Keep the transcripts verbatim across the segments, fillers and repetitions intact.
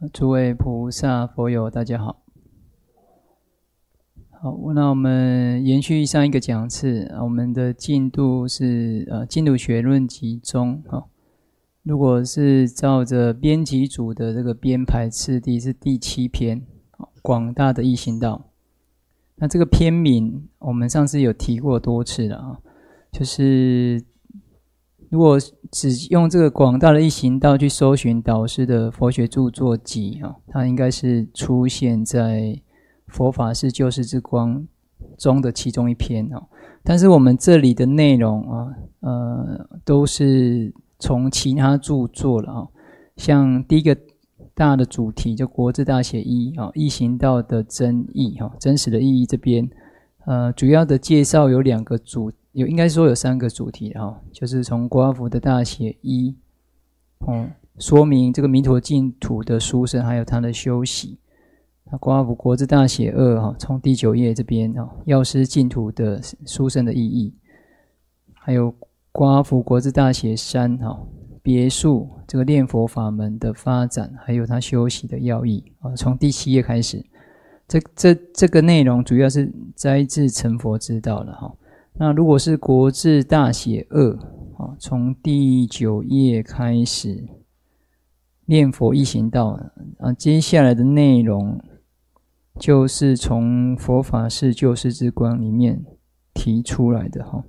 诸位菩萨佛友，大家好。好，那我们延续上一个讲次，我们的进度是呃《净土学论集》中，哈，如果是照着编辑组的这个编排次第，是第七篇，广大的易行道。那这个篇名，我们上次有提过多次了啊，就是如果只用这个广大的易行道去搜寻导师的佛学著作集啊，它应该是出现在佛法是救世之光中的其中一篇啊。但是我们这里的内容啊，呃，都是从其他著作了啊。像第一个大的主题就国字大写一啊，易行道的真义哈，真实的意义这边，呃，主要的介绍有两个主。有应该说有三个主题哈，就是从国华符的大写一，哦，说明这个弥陀净土的殊胜，还有它的修习。那国华符国字大写二哈，从第九页这边哈，药师净土的殊胜的意义，还有国华符国字大写三哈，别述这个念佛法门的发展，还有它修习的要义啊，从第七页开始，这这这个内容主要是摘自成佛之道了哈。那如果是国字大写二啊，从第九页开始念佛易行道啊，接下来的内容就是从佛法是救世之光里面提出来的哈。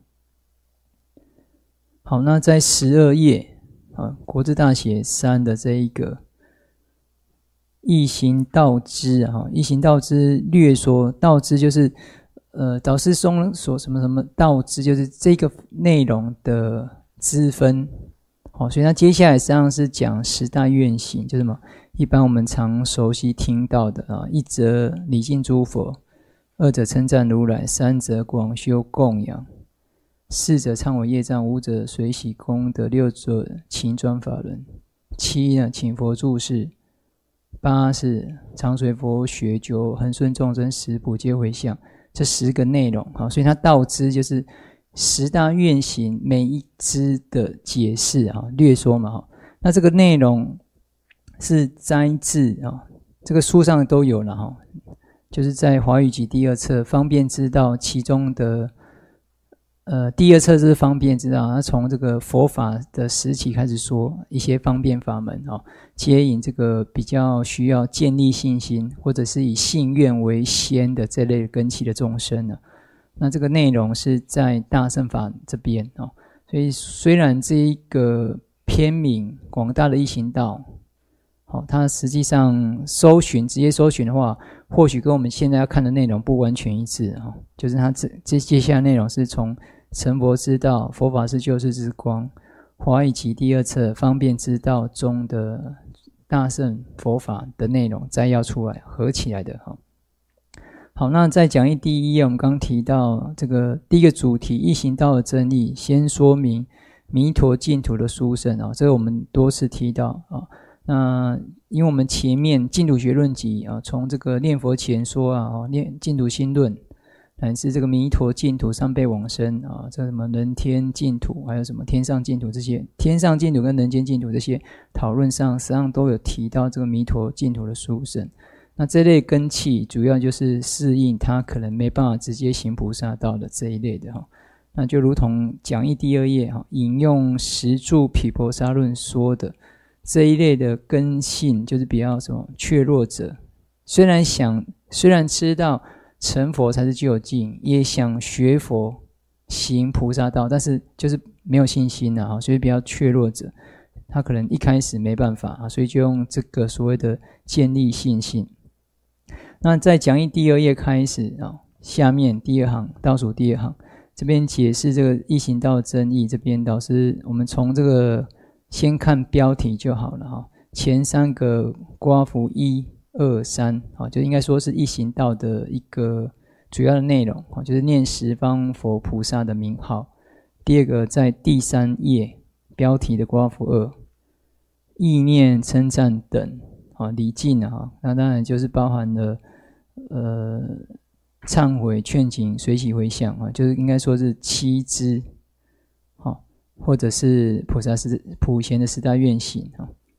好，那在十二页啊，国字大写三的这一个易行道之啊，易行道之略说，道之就是呃，导师松所什么什么道之，就是这个内容的支分，好，所以他接下来实际上是讲十大愿行，就是什么？一般我们常熟悉听到的啊，一则礼敬诸佛，二则称赞如来，三则广修供养，四则忏悔业障，五则随喜功德，六则勤转法轮，七呢请佛住世，八是常随佛学，九恒顺众生，十普皆回向。这十个内容，所以它道之就是十大愿行每一支的解释啊，略说嘛。那这个内容是摘自啊，这个书上都有了哈，就是在华语集第二册方便知道其中的呃第二册是方便知道，它从这个佛法的时期开始说一些方便法门啊，接引这个比较需要建立信心或者是以信愿为先的这类根器的众生呢。那这个内容是在大乘法这边啊，所以虽然这一个篇名广大的易行道，好，它实际上搜寻直接搜寻的话，或许跟我们现在要看的内容不完全一致啊，就是它这这接下来内容是从成佛之道，佛法是救世之光，华语集第二册方便之道中的大乘佛法的内容摘要出来合起来的哈。好，那在讲义第一页，我们刚提到这个第一个主题易行道的真义，先说明弥陀净土的殊胜啊，这个我们多次提到啊。那因为我们前面净土学论集啊，从这个念佛前说啊，念净土心论，乃至这个弥陀净土上辈往生啊，这什么人天净土，还有什么天上净土，这些天上净土跟人间净土这些讨论上，实际上都有提到这个弥陀净土的殊胜。那这类根器主要就是适应他可能没办法直接行菩萨道的这一类的哈。那就如同讲义第二页哈，引用十住毗婆沙论说的这一类的根性，就是比较什么怯弱者，虽然想虽然知道成佛才是究竟，也想学佛行菩萨道，但是就是没有信心啊，所以比较怯弱者，他可能一开始没办法啊，所以就用这个所谓的建立信心。那在讲义第二页开始啊，下面第二行倒数第二行这边解释这个易行道真义，这边导师我们从这个先看标题就好了哈。前三个括符一二三啊，就应该说是易行道的一个主要的内容啊，就是念十方佛菩萨的名号。第二个在第三页标题的括符二，意念称赞等啊，礼敬啊，那当然就是包含了呃忏悔、劝请、随喜回向啊，就是应该说是七支，好，或者是菩萨是普贤的十大愿行啊。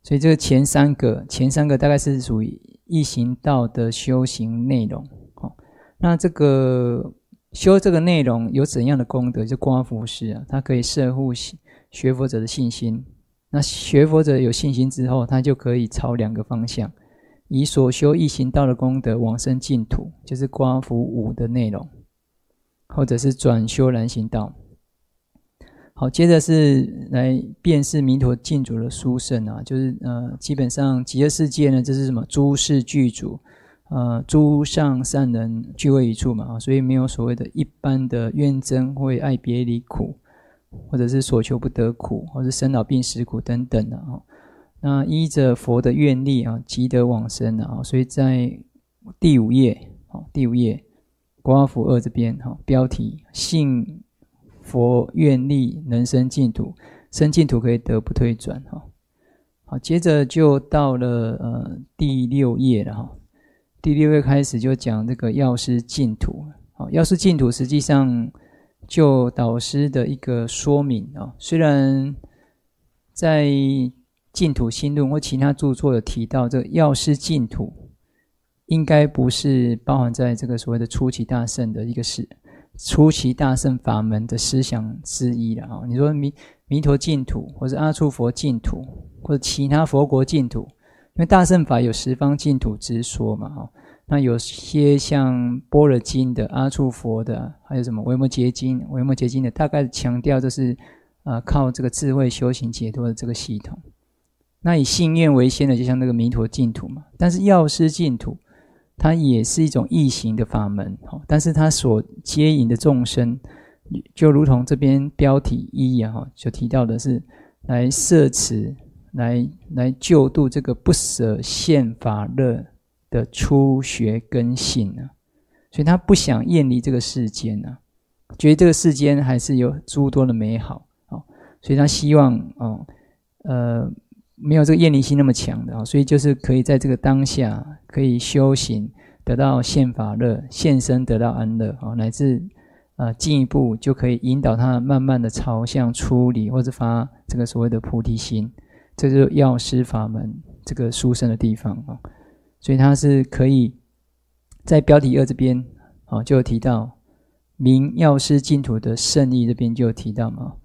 所以这个前三个，前三个大概是属于易行道的修行内容。好，那这个修这个内容有怎样的功德？就观佛师啊，他可以摄护学佛者的信心。那学佛者有信心之后，他就可以朝两个方向，以所修易行道的功德往生净土，就是观佛五的内容，或者是转修然行道。好，接着是来辨识弥陀净土的殊胜啊，就是呃，基本上极乐世界呢，这是什么？诸事具足，呃，诸上善人聚会一处嘛，啊，所以没有所谓的一般的怨憎会、爱别离苦，或者是所求不得苦，或者是生老病死苦等等的啊。那依着佛的愿力啊，即得往生啊。所以在第五页，好，第五页国华符二这边，好，标题信佛愿力能生净土，生净土可以得不退转。好，接着就到了呃第六页了哈。第六页开始就讲这个药师净土。好，药师净土实际上就导师的一个说明啊，虽然在净土心论或其他著作有提到，这个药师净土应该不是包含在这个所谓的初期大乘的一个事。初期大乘法门的思想之一了哈，你说弥弥陀净土，或者阿处佛净土，或者其他佛国净土，因为大乘法有十方净土之说嘛哈。那有些像般若经的、阿处佛的，还有什么维摩诘经、维摩诘经的，大概强调就是呃靠这个智慧修行解脱的这个系统。那以信愿为先的，就像那个弥陀净土嘛，但是药师净土，它也是一种易行的法门，但是它所接引的众生，就如同这边标题一啊，就提到的是来摄持、来来救度这个不舍现法乐的初学根性啊，所以他不想厌离这个世间啊，觉得这个世间还是有诸多的美好，所以他希望哦，呃。没有这个厌离心那么强的，所以就是可以在这个当下可以修行，得到现法乐，现身得到安乐，乃至呃进一步就可以引导他慢慢的朝向出离，或者发这个所谓的菩提心，这就是药师法门这个殊胜的地方啊。所以他是可以在标题二这边啊就有提到明药师净土的圣意，这边就有提到嘛。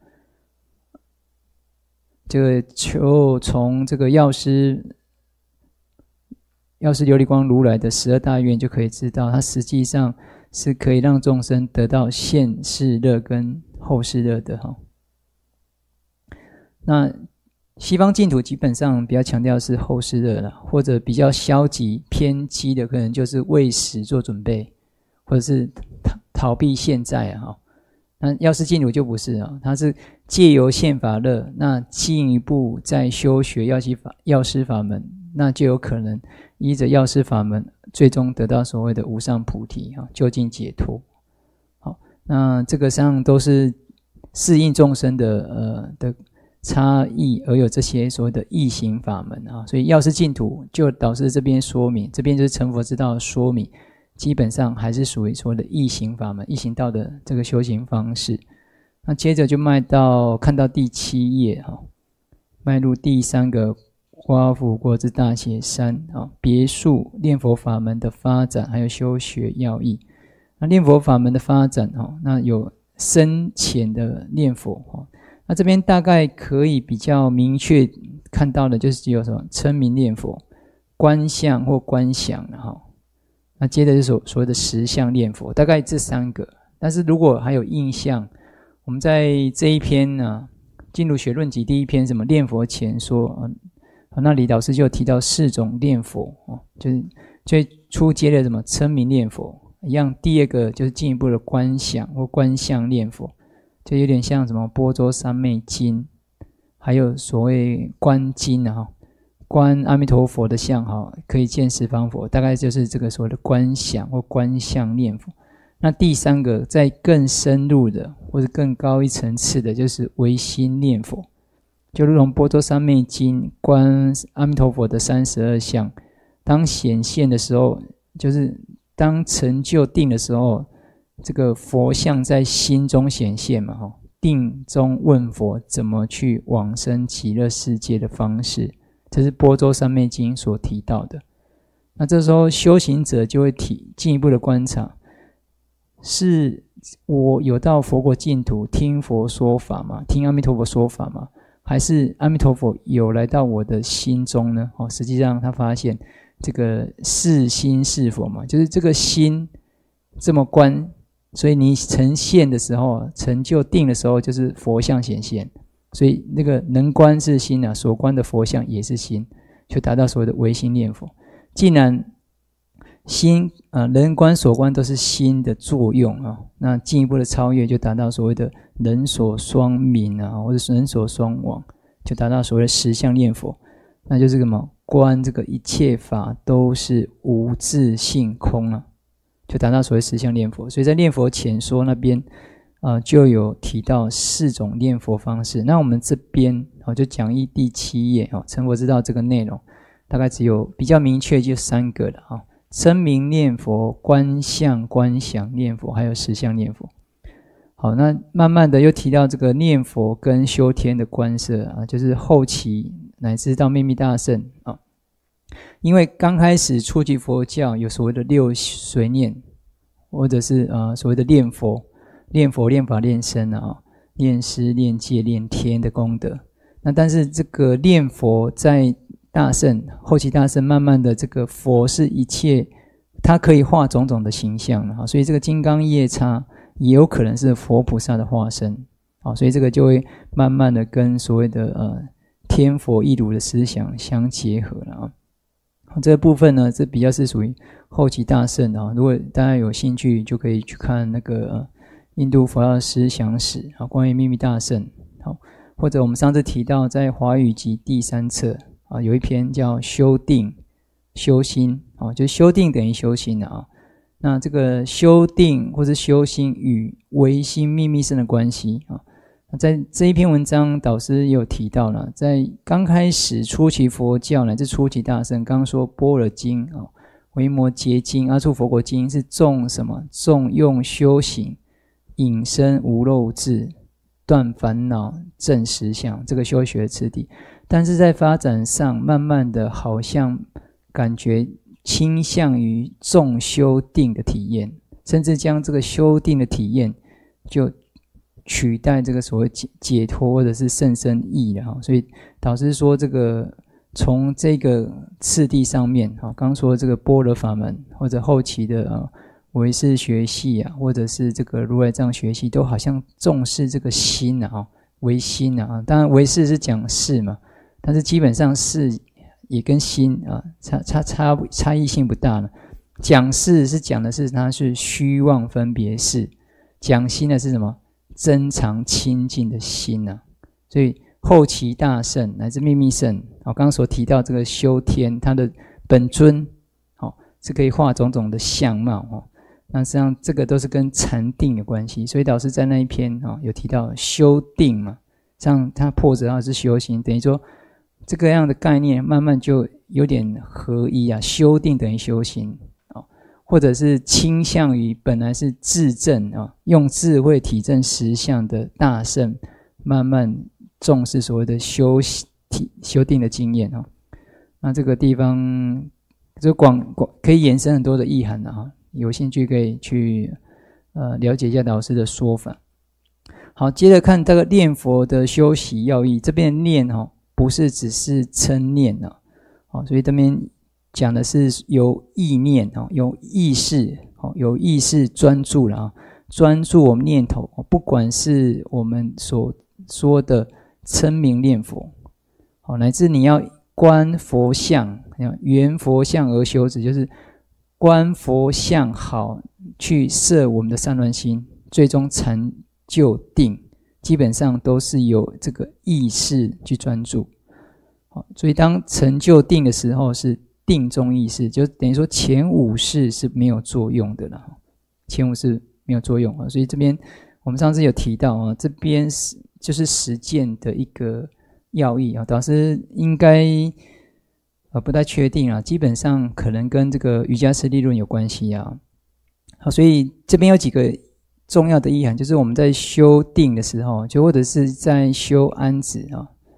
这个就从这个药师药师琉璃光如来的十二大愿就可以知道，它实际上是可以让众生得到现世乐跟后世乐的哈。那西方净土基本上比较强调的是后世乐啦，或者比较消极偏激的，可能就是为死做准备，或者是逃避现在啊。那药师净土就不是啊，它是借由现法乐，那进一步再修学药师法药师法门，那就有可能依着药师法门，最终得到所谓的无上菩提啊，究竟解脱。好，那这个上都是适应众生的呃的差异，而有这些所谓的易行法门啊。所以药师净土就导师这边说明，这边就是成佛之道的说明。基本上还是属于所谓的易行法门、易行道的这个修行方式。那接着就迈到看到第七页哈，迈入第三个华府国之大写三啊，别述念佛法门的发展，还有修学要义。那念佛法门的发展哈，那有深浅的念佛哈。那这边大概可以比较明确看到的就是有什么称名念佛、观相或观想哈。那接着就是所所谓的实相念佛，大概这三个。但是如果还有印象，我们在这一篇呢、啊，进入学论集第一篇什么念佛前说啊，那李老师就提到四种念佛哦，就是最初阶的什么称名念佛一样。第二个就是进一步的观想或观相念佛，就有点像什么般舟三昧经，还有所谓观经啊。观阿弥陀佛的相哈，可以见十方佛，大概就是这个所谓的观想或观相念佛。那第三个再更深入的或者更高一层次的，就是唯心念佛，就如同般舟三昧经观阿弥陀佛的三十二相，当显现的时候，就是当成就定的时候，这个佛像在心中显现嘛哈，定中问佛怎么去往生极乐世界的方式。 这是般舟三昧经所提到的。那这时候修行者就会提进一步的观察，是我有到佛国净土听佛说法吗？听阿弥陀佛说法吗？还是阿弥陀佛有来到我的心中呢？哦，实际上他发现这个是心是佛嘛，就是这个心这么观，所以你呈现的时候，成就定的时候，就是佛像显现。所以那个能观是心啊，所观的佛像也是心，就达到所谓的唯心念佛。既然心啊、呃，人观所观都是心的作用啊，那进一步的超越，就达到所谓的人所双明啊，或者人所双往，就达到所谓的实相念佛。那就是什么？观这个一切法都是无自性空啊，就达到所谓实相念佛。所以在念佛浅说那边，呃，就有提到四种念佛方式。那我们这边哦，就讲义第七页哦，成佛之道这个内容。大概只有比较明确就三个了啊，称名念佛、观相观想念佛，还有实相念佛。好，那慢慢的又提到这个念佛跟修天的观摄啊，就是后期乃至到秘密大乘啊。因为刚开始初级佛教有所谓的六随念，或者是呃所谓的念佛、念佛、念法、念身啊，念施、念戒、念天的功德。那但是这个念佛在大乘后期大乘慢慢的这个佛是一切，它可以化种种的形象了，所以这个金刚夜叉也有可能是佛菩萨的化身，所以这个就会慢慢的跟所谓的呃天佛一如的思想相结合了啊。这个部分呢，这比较是属于后期大乘啊，如果大家有兴趣就可以去看那个、呃、印度佛教思想史啊，关于秘密大乘，好，或者我们上次提到在华语集第三册啊，有一篇叫修定修心啊，就修定等于修心的啊。那这个修定或是修心与唯心秘密乘的关系啊，在这一篇文章导师也有提到了，在刚开始初期佛教乃至初期大乘，刚说般若经啊、维摩诘经、阿处佛国经是重什么？重用修行，引生无漏智，断烦恼，证实相，这个修学次第。但是在发展上，慢慢的好像感觉倾向于重修定的体验，甚至将这个修定的体验就取代这个所谓解脱或者是甚深义了。所以导师说，这个从这个次第上面，刚说这个般若法门或者后期的唯识学系啊，或者是这个如来藏学系，都好像重视这个心啊，唯心啊。当然唯识是讲事嘛，但是基本上事也跟心啊差差差差异性不大了。讲事是讲的是它是虚妄分别事，讲心的是什么？真常清净的心啊。所以后期大乘乃至秘密乘，我刚刚所提到这个修天，它的本尊哦是可以画种种的相貌哦。那实际上这个都是跟禅定有关系，所以导师在那一篇哦有提到修定嘛，这样它破折号是修行，等于说这个样的概念慢慢就有点合一啊，修定等于修行啊，或者是倾向于本来是自证啊，用智慧体证实相的大乘，慢慢重视所谓的修修定的经验啊。那这个地方就广广可以延伸很多的意涵啊，有兴趣可以去呃了解一下老师的说法。好，接着看这个念佛的修习要义，这边念哦。不是只是称念啊，哦，所以这边讲的是有意念啊，有意识，哦，有意识专注了啊，专注我们念头，不管是我们所说的称名念佛，哦，乃至你要观佛像，缘佛像而修止，就是观佛像好，去摄我们的散乱心，最终成就定。基本上都是有这个意识去专注，所以当成就定的时候是定中意识，就等于说前五识是没有作用的了，前五识没有作用，所以这边我们上次有提到啊，这边是就是实践的一个要义啊，导师应该呃不太确定啊，基本上可能跟这个瑜伽师地论有关系啊，好，所以这边有几个重要的意涵，就是我们在修定的时候，就或者是在修安止啊，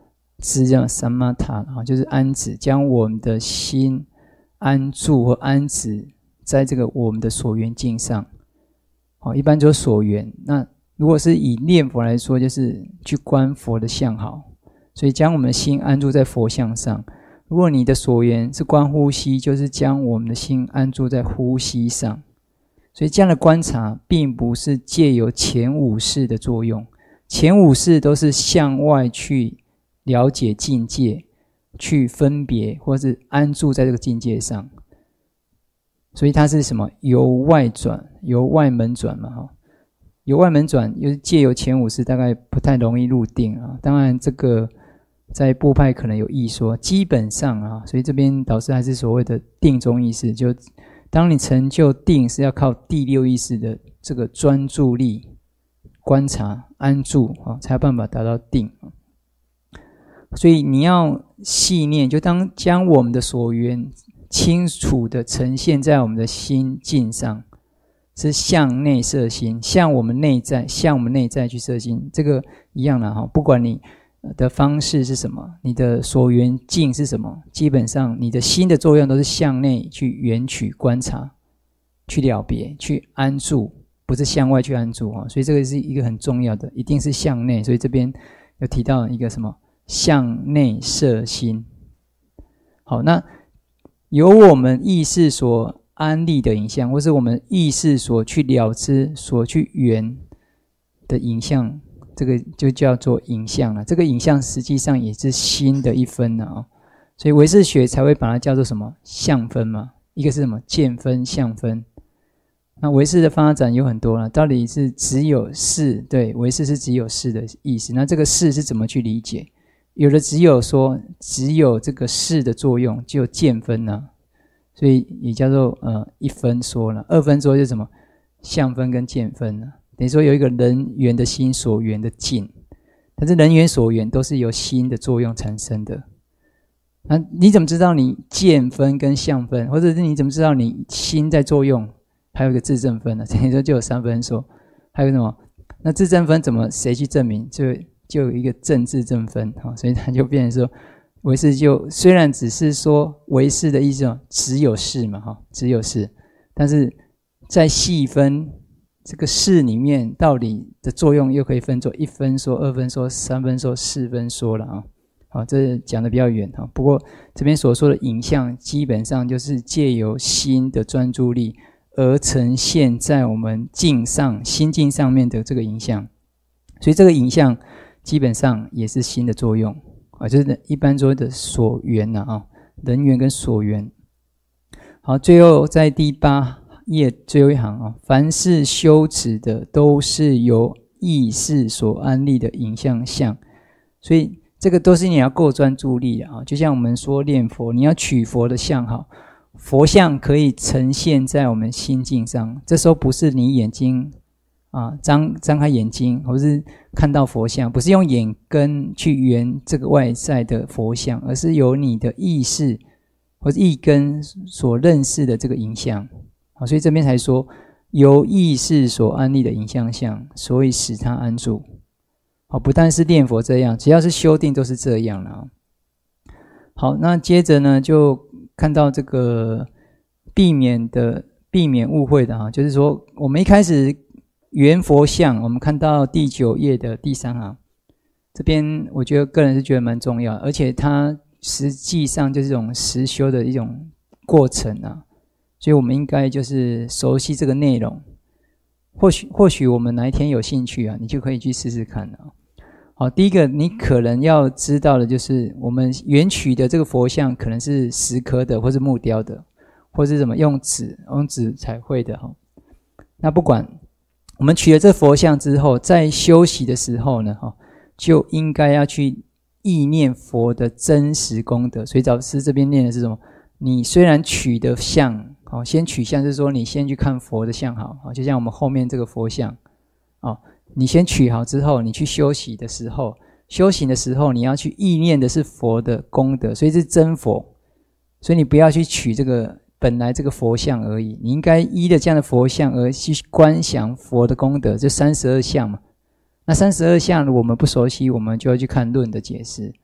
知叫 samatha， 就是安止，将我们的心安住或安止在这个我们的所缘境上。一般就是所缘，那如果是以念佛来说，就是去观佛的相好，所以将我们的心安住在佛相上。如果你的所缘是观呼吸，就是将我们的心安住在呼吸上。所以这样的观察并不是借由前五识的作用，前五识都是向外去了解境界，去分别或是安住在这个境界上。所以它是什么？由外转，由外门转嘛，哈，由外门转，又是借由前五识，大概不太容易入定啊。当然，这个在部派可能有异说，基本上啊，所以这边导师还是所谓的定中意识，就当你成就定，是要靠第六意识的这个专注力、观察、安住啊，才有办法达到定。所以你要细念，就当将我们的所缘清楚的呈现在我们的心境上，是向内摄心，向我们内在，向我们内在去摄心，这个一样啦哈。不管你的方式是什么，你的所缘境是什么，基本上你的心的作用都是向内去缘取观察，去了别，去安住，不是向外去安住哈。所以这个是一个很重要的，一定是向内。所以这边有提到一个什么？向内摄心。好，那由我们意识所安立的影像，或是我们意识所去了知、所去缘的影像，这个就叫做影像了。这个影像实际上也是心的一分了啊，所以唯识学才会把它叫做什么相分嘛。一个是什么见分、相分。那唯识的发展有很多了，到底是只有识，对，唯识是只有识的意思。那这个识是怎么去理解？有的只有说只有这个识的作用，就有见分啊，所以也叫做呃一分说了。二分说就是什么相分跟见分啊，等于说有一个人缘的心所缘的境，但是人缘所缘都是由心的作用产生的。那你怎么知道你见分跟相分，或者是你怎么知道你心在作用？还有一个自证分呢，等于说就有三分说。还有什么？那自证分怎么谁去证明？就就有一个正自证分，所以它就变成说唯识就虽然只是说唯识的意思只有识嘛，只有识，但是在细分这个识里面到底的作用又可以分作一分说、二分说、三分说、四分说了啊。好，这讲的比较远哈。不过这边所说的影像基本上就是借由心的专注力而呈现在我们境上、心境上面的这个影像，所以这个影像基本上也是心的作用啊，就是一般说的所缘呐啊，人缘跟所缘。好，最后在第八页最后一行啊，凡是修持的都是由意识所安立的影像相，所以这个都是你要够专注力的啊。就像我们说练佛，你要取佛的相好，佛像可以呈现在我们心境上，这时候不是你眼睛啊，张张开眼睛，或是看到佛像，不是用眼根去缘这个外在的佛像，而是由你的意识或是意根所认识的这个影像。好，所以这边才说由意识所安立的影像相，所以使它安住。好，不但是念佛这样，只要是修定都是这样了。好，那接着呢，就看到这个避免的避免误会的哈，就是说我们一开始缘佛相，我们看到第九页的第三行，这边我觉得个人是觉得蛮重要，而且它实际上就是这种实修的一种过程啊，所以我们应该就是熟悉这个内容。或许或许我们哪一天有兴趣啊，你就可以去试试看啊。好，第一个你可能要知道的就是我们缘取的这个佛像可能是石刻的，或是木雕的，或是什么用纸用纸彩绘的哈。那不管我们取了这佛像之后，在修习的时候呢，就应该要去意念佛的真实功德。所以导师这边念的是什么？你虽然取的像，先取像是说你先去看佛的像好，就像我们后面这个佛像，你先取好之后，你去修习的时候，修行的时候你要去意念的是佛的功德，所以是真佛。所以你不要去取这个本来这个佛像而已，你应该依着这样的佛像而去观想佛的功德，就三十二相嘛。那三十二相如果我们不熟悉，我们就要去看论的解释。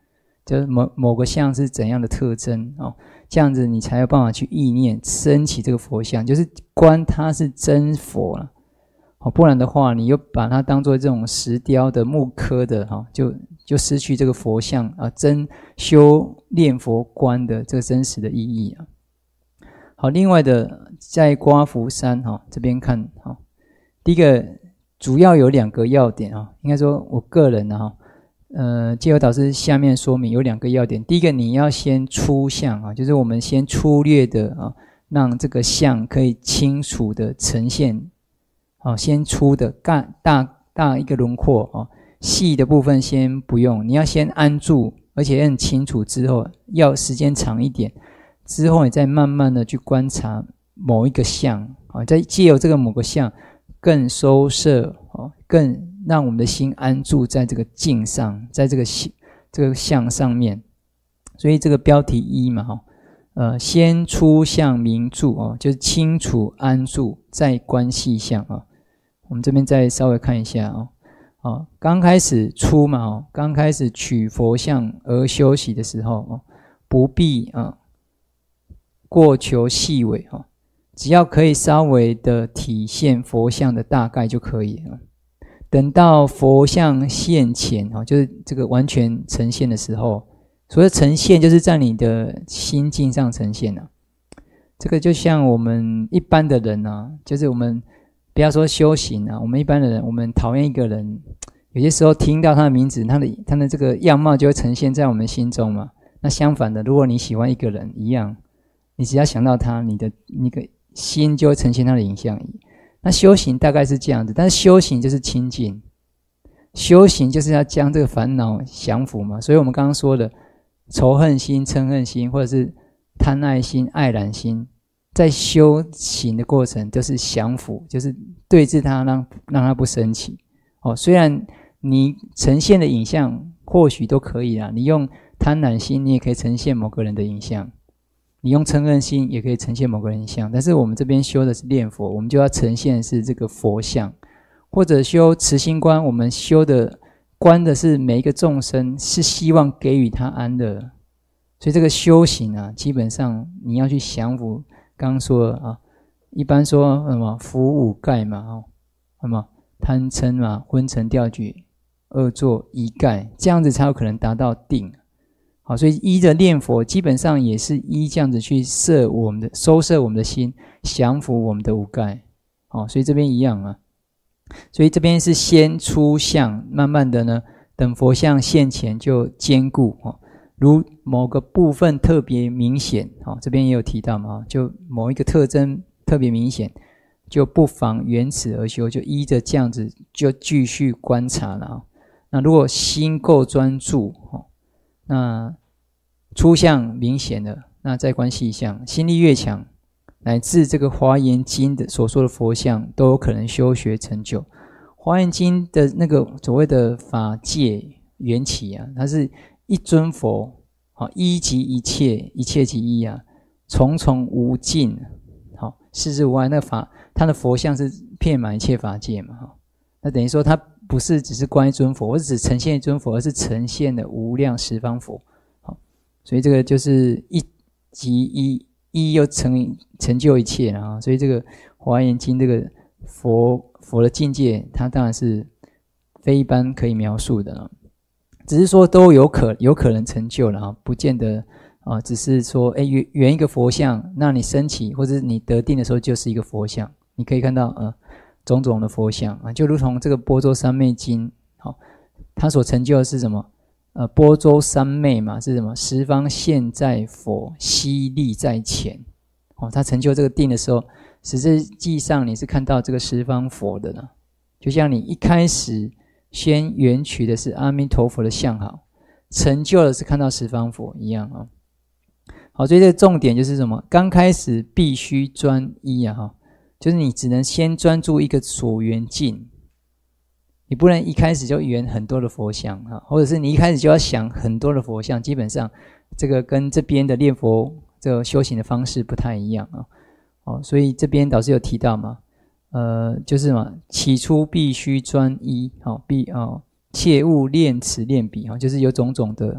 就是某某个相是怎样的特征哦，这样子你才有办法去意念升起这个佛像，就是观它是真佛了。哦，不然的话，你又把它当作这种石雕的木刻的哈、哦，就就失去这个佛像啊，真修炼佛观的这个真实的意义啊。好，另外的在刮福山哈、哦、这边看哈、哦，第一个主要有两个要点啊、哦，应该说我个人呢哈，呃，戒友导师下面说明有两个要点。第一个，你要先出相啊，就是我们先粗略的啊，让这个相可以清楚的呈现。好，先粗的大大大一个轮廓哦，细的部分先不用，你要先安住，而且很清楚之后，要时间长一点，之后你再慢慢的去观察某一个相，啊，再藉由这个某个相，更收摄哦，更让我们的心安住在这个境上，在这个这个相上面。所以这个标题一嘛，哈。呃，先出相明住哦，就是清楚安住，再观细相啊。我们这边再稍微看一下哦。哦，刚开始出嘛哦，刚开始取佛像而休息的时候哦，不必啊过求细微哦，只要可以稍微的体现佛像的大概就可以了。等到佛像现前哦，就是这个完全呈现的时候。所谓呈现，就是在你的心境上呈现啊。这个就像我们一般的人啊，就是我们不要说修行啊，我们一般的人，我们讨厌一个人，有些时候听到他的名字，他的他的这个样貌就会呈现在我们心中嘛。那相反的，如果你喜欢一个人一样，你只要想到他，你的那个心就会呈现他的影像。那修行大概是这样子，但是修行就是清净，修行就是要将这个烦恼降服嘛。所以我们刚刚说的。仇恨心、嗔恨心，或者是贪爱心、爱染心，在修行的过程都是降服，就是对治它，让让它不升起。哦，虽然你呈现的影像或许都可以啦，你用贪婪心，你也可以呈现某个人的影像；你用嗔恨心，也可以呈现某个人影像。但是我们这边修的是念佛，我们就要呈现的是这个佛像，或者修慈心观，我们修的。观的是每一个众生，是希望给予他安乐，所以这个修行啊，基本上你要去降服。刚刚说啊，一般说什么伏五盖嘛，哦，什么贪嗔嘛，昏沉掉举，恶作一盖，这样子才有可能达到定。好，所以依着念佛，基本上也是依这样子去摄我们的、收摄我们的心，降服我们的五盖。好，所以这边一样啊。所以这边是先出相，慢慢的呢，等佛像现前就坚固哦。如某个部分特别明显，哦，这边也有提到嘛，就某一个特征特别明显，就不妨缘此而修，就依着这样子就继续观察了啊。那如果心够专注，哦，那出相明显了，那再观细相，心力越强。乃至这个《华严经》的所说的佛像都有可能修学成就。《华严经》的那个所谓的法界缘起啊，它是一尊佛，好，一即一切，一切即一啊，重重无尽，好，世事无碍。那法，它的佛像是遍满一切法界嘛，哈。那等于说，它不是只是观一尊佛，或者只呈现一尊佛，而是呈现了无量十方佛，好，所以这个就是一即一。一又成成就一切了啊，所以这个《华严经》这个佛佛的境界，它当然是非一般可以描述的啊。只是说都有可有可能成就了啊，不见得啊，只是说哎圆圆一个佛像，那你升起或者你得定的时候就是一个佛像。你可以看到呃种种的佛像啊，就如同这个《般舟三昧经》好，它所成就的是什么？呃，般舟三昧嘛，是什么？十方现在佛，悉力在前。哦，他成就这个定的时候，实际上你是看到这个十方佛的呢。就像你一开始先缘取的是阿弥陀佛的相好，成就的是看到十方佛一样啊。好，所以这个重点就是什么？刚开始必须专一啊，哈，就是你只能先专注一个所缘境。你不能一开始就圆很多的佛像啊，或者是你一开始就要想很多的佛像，基本上这个跟这边的念佛这个修行的方式不太一样啊。哦，所以这边导师有提到嘛，呃，就是嘛，起初必须专一，好，必哦，切勿练词练笔啊，就是有种种的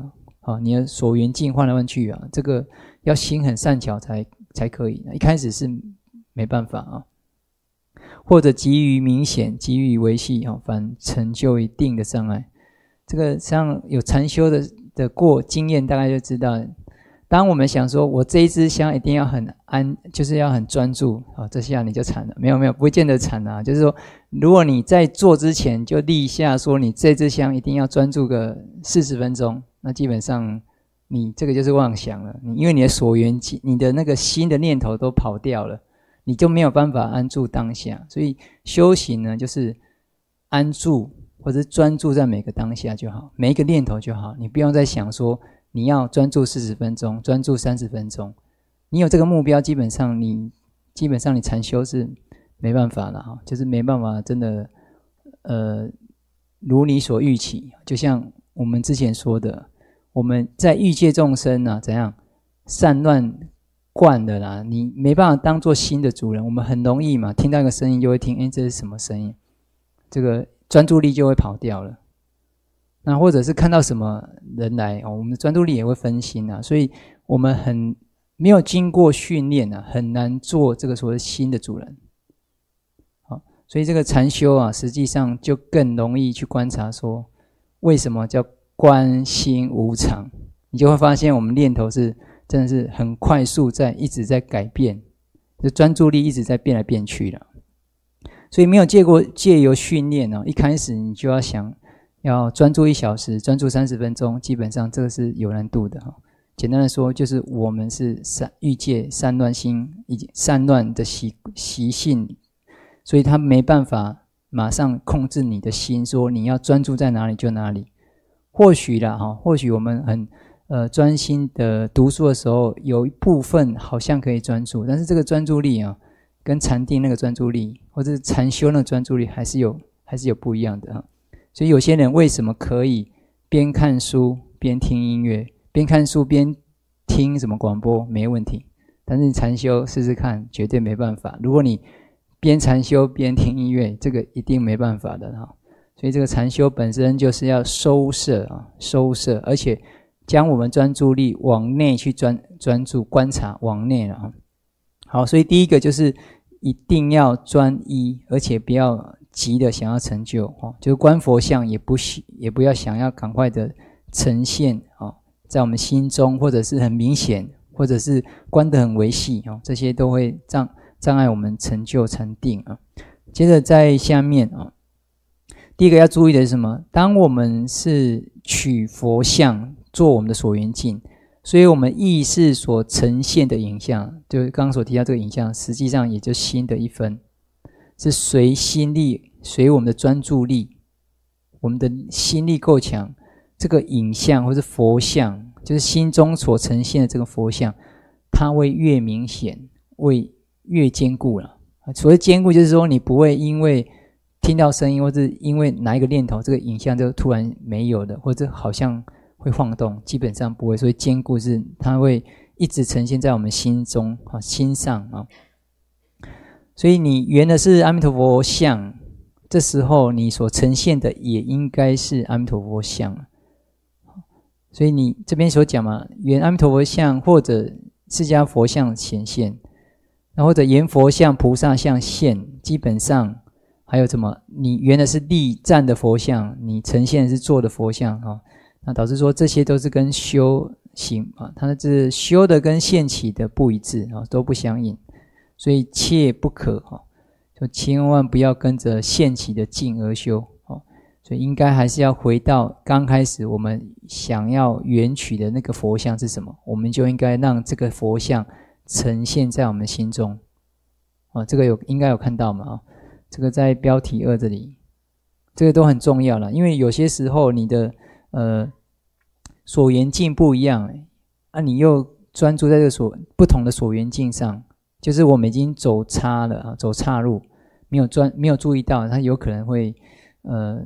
啊，你的所缘境换来换去啊，这个要心很善巧才才可以，一开始是没办法啊。或者急于明显，急于维系啊，反成就一定的障碍。这个像有禅修的的过经验，大概就知道，当我们想说我这一支香一定要很安，就是要很专注啊，这下你就惨了。没有没有，不会见得惨啊，就是说，如果你在做之前就立下说你这支香一定要专注个四十分钟，那基本上你这个就是妄想了，你因为你的所缘境，你的那个心的念头都跑掉了。你就没有办法安住当下，所以修行呢，就是安住或者专注在每个当下就好，每一个念头就好。你不用再想说你要专注四十分钟，专注三十分钟。你有这个目标，基本上你基本上你禅修是没办法了哈，就是没办法真的呃如你所预期。就像我们之前说的，我们在欲界众生啊，怎样散乱惯了啦，你没办法当做新的主人。我们很容易嘛，听到一个声音就会听，诶，这是什么声音？这个专注力就会跑掉了。那或者是看到什么人来，哦，我们的专注力也会分心啊。所以我们很没有经过训练啊，很难做这个所谓新的主人。好，所以这个禅修啊，实际上就更容易去观察说，为什么叫观心无常？你就会发现我们念头是真的是很快速在一直在改变，就专注力一直在变来变去了。所以没有借过借由训练哦，一开始你就要想要专注一小时，专注三十分钟，基本上这个是有难度的哈。简单的说，就是我们是散欲界散乱心以及散乱的习习性，所以他没办法马上控制你的心，说你要专注在哪里就哪里。或许啦哈，或许我们很呃，专心的读书的时候，有一部分好像可以专注，但是这个专注力啊，跟禅定那个专注力，或者是禅修那个专注力，还是有还是有不一样的啊。所以有些人为什么可以边看书边听音乐，边看书边听什么广播没问题，但是禅修试试看，绝对没办法。如果你边禅修边听音乐，这个一定没办法的哈。所以这个禅修本身就是要收摄啊，收摄，而且将我们专注力往内去专专注观察，往内了哈。好，所以第一个就是一定要专一，而且不要急的想要成就哈，就是观佛像也不也不要想要赶快的呈现啊，在我们心中，或者是很明显，或者是观得很微细啊，这些都会障障碍我们成就禅定啊。接着在下面啊，第一个要注意的是什么？当我们是取佛像做我们的所缘境，所以我们意识所呈现的影像，就刚刚所提到这个影像，实际上也就心的一分，是随心力，随我们的专注力，我们的心力够强，这个影像或是佛像，就是心中所呈现的这个佛像，它会越明显，会越坚固了。所谓坚固，就是说你不会因为听到声音，或是因为哪一个念头，这个影像就突然没有了，或者好像会晃动，基本上不会。所以坚固是它会一直呈现在我们心中啊，心上啊。所以你圆的是阿弥陀佛像，这时候你所呈现的也应该是阿弥陀佛像。所以你这边所讲嘛，圆阿弥陀佛像或者释迦佛像显现，然后或者圆佛像、菩萨像现，基本上还有什么？你圆的是立站的佛像，你呈现的是坐的佛像啊。那导致说这些都是跟修行啊，它是修的跟现起的不一致啊，都不相应，所以切不可啊，就千万不要跟着现起的境而修啊，所以应该还是要回到刚开始我们想要缘取的那个佛像是什么，我们就应该让这个佛像呈现在我们心中啊，这个有应该有看到嘛啊，这个在标题二这里，这个都很重要了，因为有些时候你的呃，所缘境不一样，啊，你又专注在这个所不同的所缘境上，就是我们已经走差了啊，走岔路，没有专没有注意到，它有可能会呃，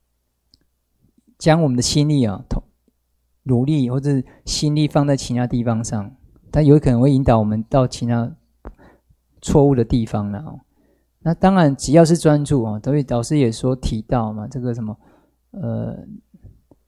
将我们的心力啊，努力或者心力放在其他地方上，它有可能会引导我们到其他错误的地方了哦。那当然，只要是专注啊，所以导师也说提到嘛，这个什么呃。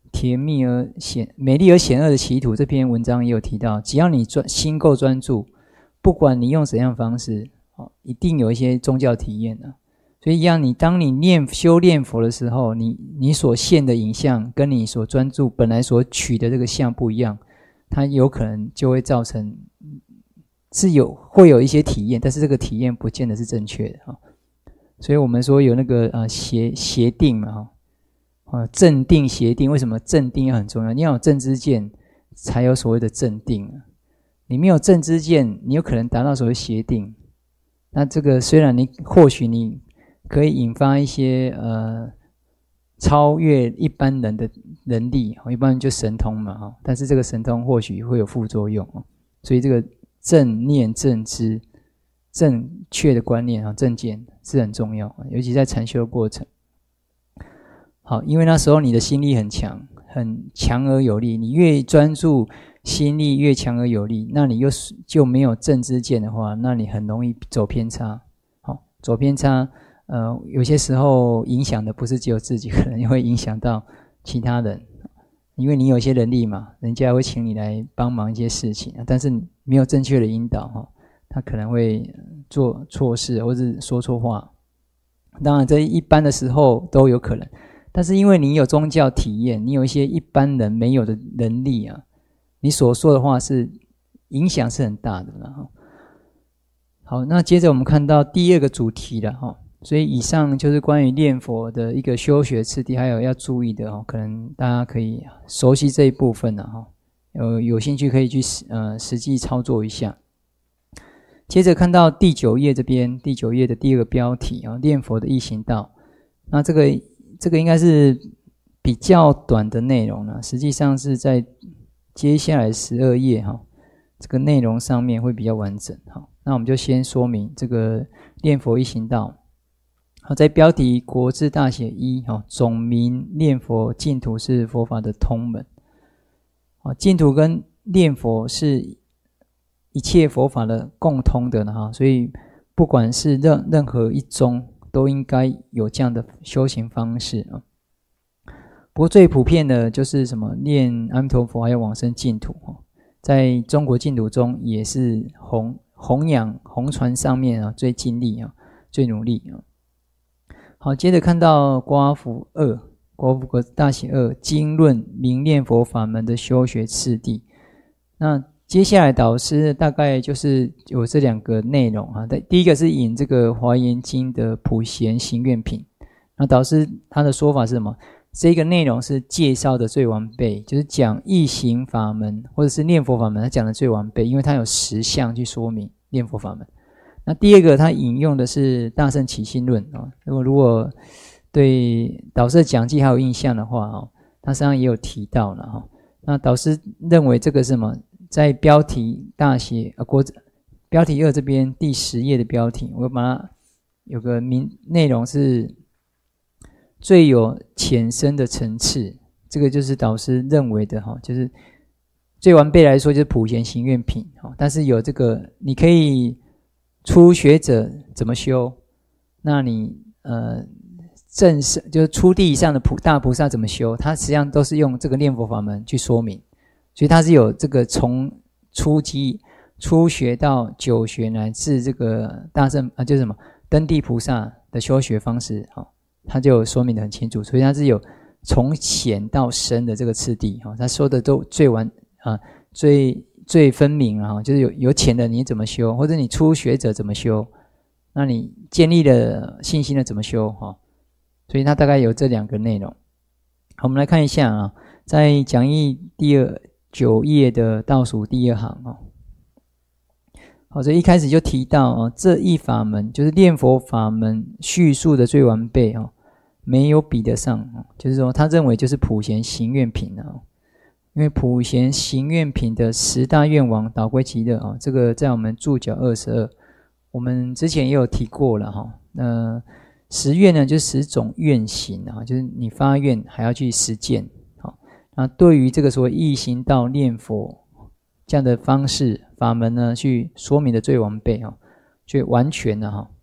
甜蜜而险美丽而险恶的歧途这篇文章也有提到，只要你专心够专注，不管你用怎样的方式，哦，一定有一些宗教体验的。所以一样，你当你念修炼佛的时候，你你所现的影像跟你所专注本来所取的这个像不一样，它有可能就会造成是有会有一些体验，但是这个体验不见得是正确的哈。所以我们说有那个呃邪邪定嘛哈，啊正定邪定，为什么正定要很重要？你要有正知见，才有所谓的正定啊。你没有正知见，你有可能达到所谓邪定。那这个虽然你或许你可以引发一些呃超越一般人的能力，一般人就神通嘛哈，但是这个神通或许会有副作用，所以这个正念正知正确的观念啊正见是很重要，尤其在禅修的过程。好，因为那时候你的心力很强，很强而有力，你越专注心力越强而有力，那你又就没有正知见的话，那你很容易走偏差。好，走偏差呃，有些时候影响的不是只有自己，可能会影响到其他人，因为你有一些能力嘛，人家会请你来帮忙一些事情，但是没有正确的引导哈，他可能会做错事或是说错话。当然，这一般的时候都有可能，但是因为你有宗教体验，你有一些一般人没有的能力啊，你所说的话是影响是很大的了哈。好，那接着我们看到第二个主题了哈。所以以上就是关于念佛的一个修学次第，还有要注意的哦，可能大家可以熟悉这一部分了哈。有有兴趣可以去呃实际操作一下。接着看到第九页这边，第九页的第二个标题啊，念佛的易行道。那这个这个应该是比较短的内容了，实际上是在接下来十二页哈，这个内容上面会比较完整哈。那我们就先说明这个念佛易行道。好，在标题国字大写一，总名念佛净土是佛法的通门。净土跟念佛是一切佛法的共通的哈，所以不管是任任何一宗，都应该有这样的修行方式啊。不过最普遍的就是什么念阿弥陀佛，还有往生净土，在中国净土中也是弘弘扬弘传上面啊最尽力啊，最努力啊。好，接着看到刮符二，刮符国大写二经论明念佛法门的修学次第。那接下来导师大概就是有这两个内容啊。第一个是引这个华严经的普贤行愿品。那导师他的说法是什么？这个内容是介绍的最完备，就是讲易行法门或者是念佛法门，他讲的最完备，因为他有十项去说明念佛法门。那第二个他引用的是大乘起信论啊，如果如果对导师的讲记还有印象的话啊，他实际上也有提到了哈。那导师认为这个是什么？在标题大写啊国标题二这边第十页的标题，我把它有个名内容是最有浅深的层次，这个就是导师认为的哈，就是最完备来说就是普贤行愿品哈，但是有这个你可以初学者怎么修，那你呃正是就是初地以上的普大菩萨怎么修，他实际上都是用这个念佛法门去说明，所以他是有这个从初级初学到九学乃至这个大乘啊，就是什么登地菩萨的修学方式哈，他就说明得很清楚，所以他是有从浅到深的这个次第哈，他说的都最完啊最最分明了哈，就是有有浅的你怎么修，或者你初学者怎么修，那你建立了信心的怎么修哈，所以它大概有这两个内容。好，我们来看一下啊，在讲义第二九页的倒数第二行哦。好，所以一开始就提到哦，这一法门就是念佛法门叙述的最完备哦，没有比得上哦，就是说他认为就是普贤行愿品啊。因为普贤行愿品的十大愿王导归极乐啊，这个在我们注脚二十二，我们之前也有提过了哈。那十愿呢，就是十种愿行啊，就是你发愿还要去实践。好，那对于这个所谓易行道念佛这样的方式法门呢，去说明的最完备哈，最完全的哈。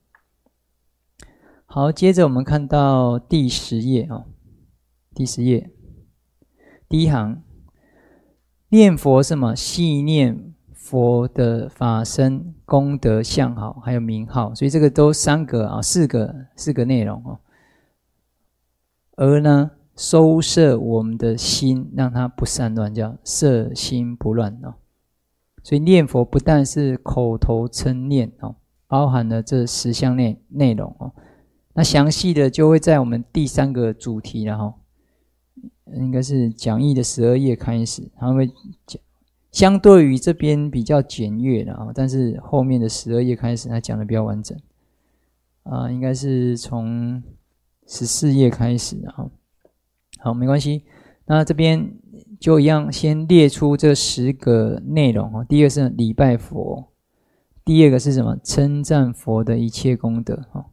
好，接着我们看到第十页啊，第十页。 第一行，念佛是什么？系念佛的法身、功德、相好，还有名号，所以这个都三个啊，四个四个内容哦。而呢，收摄我们的心，让它不散乱，叫摄心不乱哦。所以念佛不但是口头称念哦，包含了这十项内内容哦。那详细的就会在我们第三个主题了哈，应该是讲义的十二页开始，它会讲。相对于这边比较简略的啊，但是后面的十二页开始，它讲的比较完整啊，应该是从十四页开始啊。好，没关系。那这边就一样，先列出这十个内容啊。第一个是礼拜佛，第二个是什么？称赞佛的一切功德啊。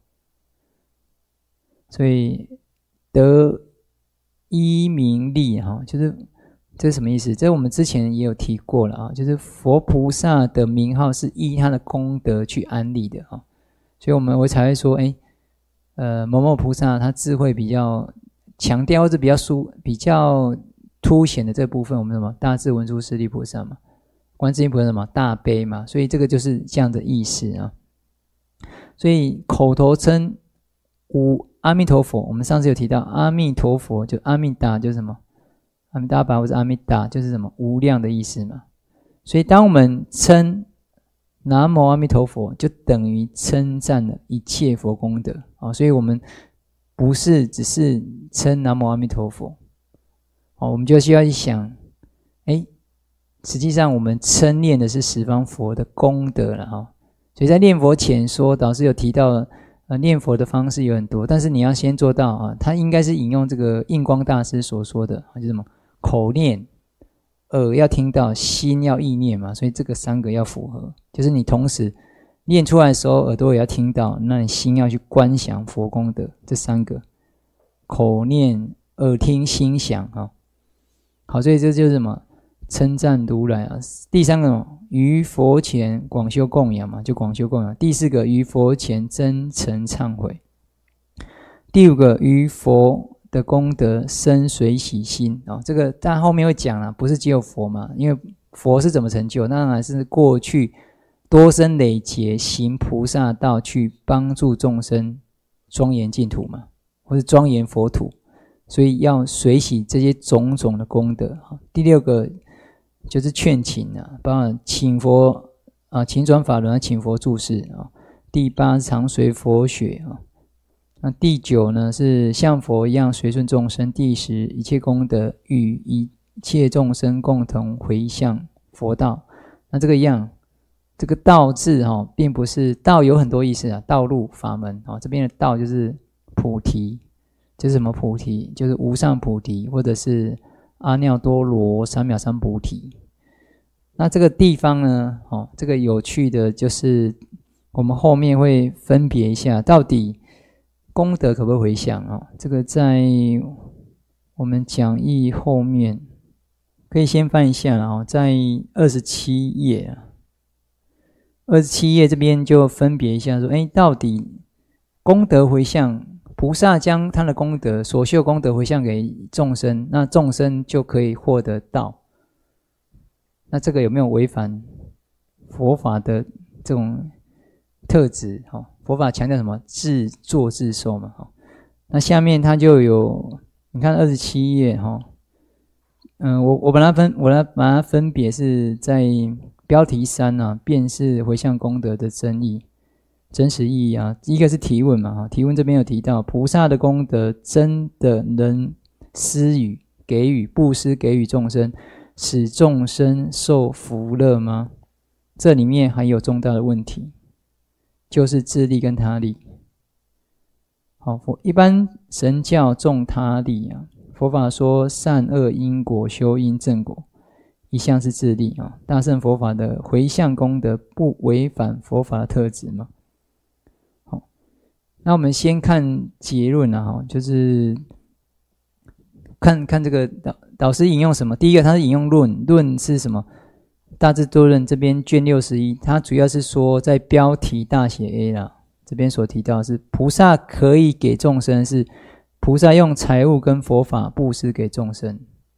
所以得依名利哈，就是这是什么意思？这我们之前也有提过了啊，就是佛菩萨的名号是依他的功德去安立的啊，所以我们我才会说，哎，呃，某某菩萨他智慧比较强调或者比较疏比较凸显的这部分，我们什么大智文殊师利菩萨嘛，观世音菩萨什么大悲嘛，所以这个就是这样的意思啊。所以口头称无阿弥陀佛，我们上次有提到阿弥陀佛，就阿弥达就是什么？阿弥达巴或者阿弥达就是什么无量的意思嘛，所以当我们称南无阿弥陀佛，就等于称赞了一切佛功德啊、哦。所以我们不是只是称南无阿弥陀佛，哦，我们就需要去想，哎，实际上我们称念的是十方佛的功德了哈、哦。所以在念佛前说，导师有提到，呃，念佛的方式有很多，但是你要先做到啊，他应该是引用这个印光大师所说的，就是什么？口念，耳要听到，心要意念嘛，所以这个三个要符合，就是你同时念出来的时候，耳朵也要听到，那你心要去观想佛功德，这三个，口念、耳听、心想啊。好，所以这就是什么？称赞如来啊。第三个，于佛前广修供养嘛，就广修供养。第四个，于佛前真诚忏悔。第五个，于佛的功德生随喜心啊、哦，这个但后面会讲啦，不是只有佛嘛，因为佛是怎么成就？那当然是过去多生累劫行菩萨道，去帮助众生庄严净土嘛，或是庄严佛土，所以要随喜这些种种的功德。第六个就是劝请啊，包括请佛啊，请转法轮，请佛注释啊。第八常随佛学啊。那第九呢是像佛一样随顺众生。第十一切功德与一切众生共同回向佛道。那这个样，这个道字哈、哦，并不是道有很多意思啊，道路法门啊、哦，这边的道就是菩提，就是什么菩提？就是无上菩提，或者是阿耨多罗三藐三菩提。那这个地方呢，哦，这个有趣的就是我们后面会分别一下，到底功德可不可以回向啊、哦？这个在我们讲义后面可以先翻一下啊、哦，在二十七页啊，二十七页这边就分别一下说，哎，到底功德回向，菩萨将他的功德所修功德回向给众生，那众生就可以获得道。那这个有没有违反佛法的这种特质？哈、哦，佛法强调什么？自作自受嘛。哈、哦，那下面它就有，你看二十七页哈、哦，嗯，我我把它分，我来把它分别是在标题三啊，辨识回向功德的真义、真实意义啊。一个是提问嘛，哈，提问这边有提到，菩萨的功德真的能施予、给予、布施给予众生，使众生受福乐吗？这里面还有重大的问题，就是自利跟他利。好，一般神教重他利啊，佛法说善恶因果修因正果，一项是自利啊。大乘佛法的回向功德不违反佛法的特质吗？好，那我们先看结论啊，就是看看这个导导师引用什么。第一个，他是引用论，论是什么？大智度论这边卷六十一，它主要是说在标题大写 A 啦，这边所提到的是菩萨可以给众生，是菩萨用财物跟佛法布施给众生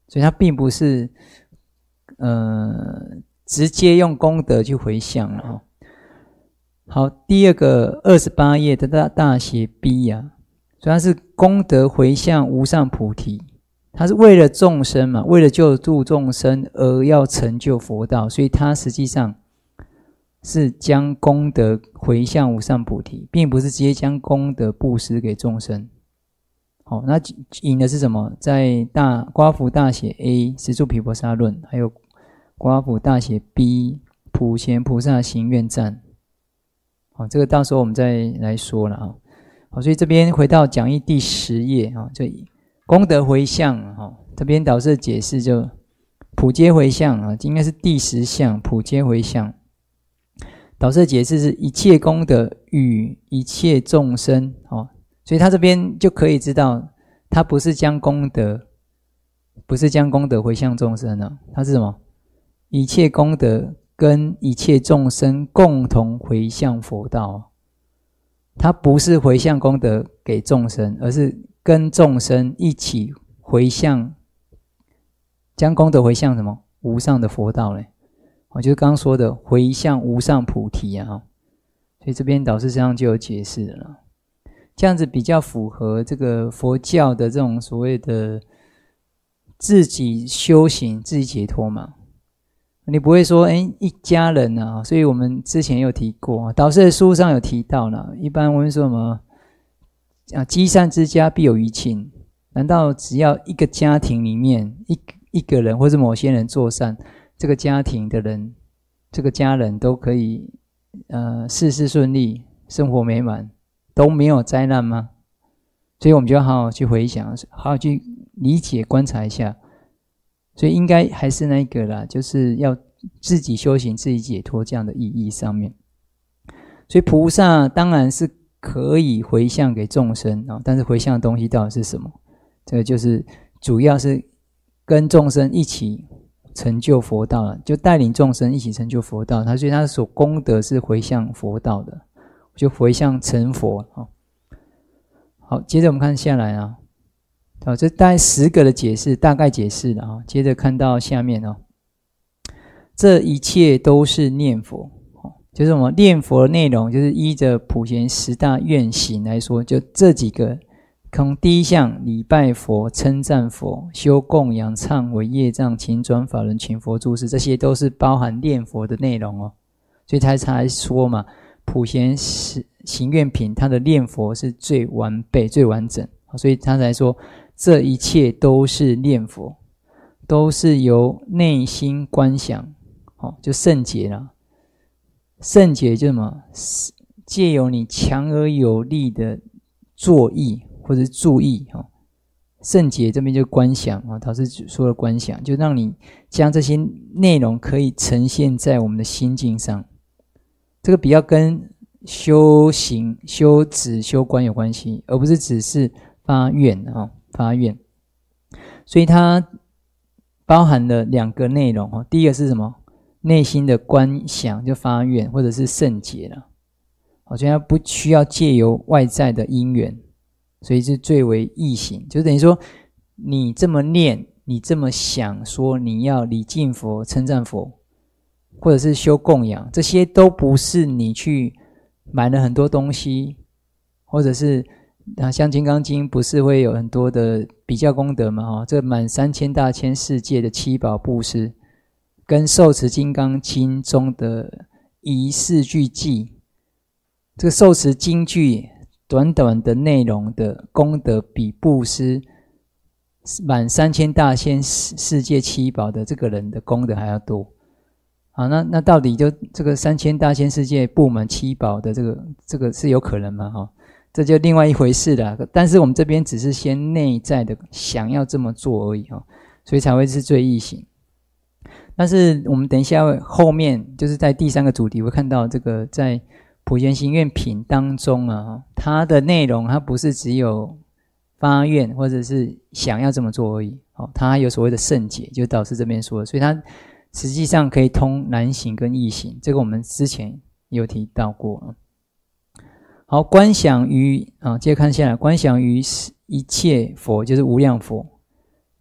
所以它并不是呃直接用功德去回向了哈。好，第二个二十八页的大大写 B 啊，所以它是功德回向无上菩提，它是为了众生嘛，为了救度众生而要成就佛道，所以它实际上是将功德回向无上菩提，并不是直接将功德布施给众生。好，那引的是什么？在大瓜福大写 A 十住毗婆沙论，还有瓜福大写 B 普贤菩萨行愿赞。好，这个到时候我们再来说了啊。好，所以这边回到讲义第十页啊，这功德回向啊，这边导师解释就普皆回向啊，应该是第十项普皆回向。导师解释是一切功德与一切众生哦。所以他这边就可以知道，他不是将功德，不是将功德回向众生了，他是什么？一切功德跟一切众生共同回向佛道。他不是回向功德给众生，而是跟众生一起回向，将功德回向什么？无上的佛道嘞。我就是刚刚说的回向无上菩提啊。所以这边导师这样就有解释了。这样子比较符合这个佛教的这种所谓的自己修行、自己解脱嘛。你不会说，哎，一家人啊，所以我们之前有提过，导师的书上有提到了。一般我们说什么啊，积善之家必有余庆。难道只要一个家庭里面一一个人或者某些人做善，这个家庭的人、这个家人都可以呃事事顺利、生活美满？都没有灾难吗？所以我们就要好好去回想，好好去理解观察一下。所以应该还是那个啦，就是要自己修行自己解脱这样的意义上面。所以菩萨当然是可以回向给众生，但是回向的东西到底是什么？这个就是主要是跟众生一起成就佛道了，就带领众生一起成就佛道。他所以他所功德是回向佛道的，就回向成佛。好，接着我们看下来啊，好，这大概十个的解释，大概解释了啊。接着看到下面哦，这一切都是念佛，就是我们念佛的内容，就是依着普贤十大愿行来说，就这几个。从第一项礼拜佛、称赞佛、修供养、忏悔业障、勤转法轮、请佛注释，这些都是包含念佛的内容哦。所以他才说嘛，普贤行愿品，他的念佛是最完备、最完整，所以他才说这一切都是念佛，都是由内心观想，就圣解啦。圣解就是什么？借由你强而有力的作意或者是注意，圣解这边就观想，导师说的观想，就让你将这些内容可以呈现在我们的心境上。这个比较跟修行、修止、修观有关系，而不是只是发愿啊，发愿。所以它包含了两个内容，第一个是什么？内心的观想就发愿，或者是圣解了。所以它不需要借由外在的因缘。所以是最为易行，就等于说你这么念，你这么想说你要礼敬佛、称赞佛，或者是修供养，这些都不是你去买了很多东西，或者是啊，像《金刚经》不是会有很多的比较功德嘛？哦，这满三千大千世界的七宝布施，跟受持《金刚经》中的一四句偈，这个受持经句。短短的内容的功德比布施满三千大千世界七宝的这个人的功德还要多。好，那那到底就这个三千大千世界布满七宝的这个这个是有可能吗？哈，这就另外一回事了。但是我们这边只是先内在的想要这么做而已哈，所以才会是最易行。但是我们等一下后面就是在第三个主题会看到这个在。普贤行愿品当中啊，它的内容它不是只有发愿或者是想要这么做而已，它还有所谓的圣解，就是导师这边说的，所以它实际上可以通难行跟易行，这个我们之前有提到过。好，观想于啊，接着看下来，观想于一切佛就是无量佛，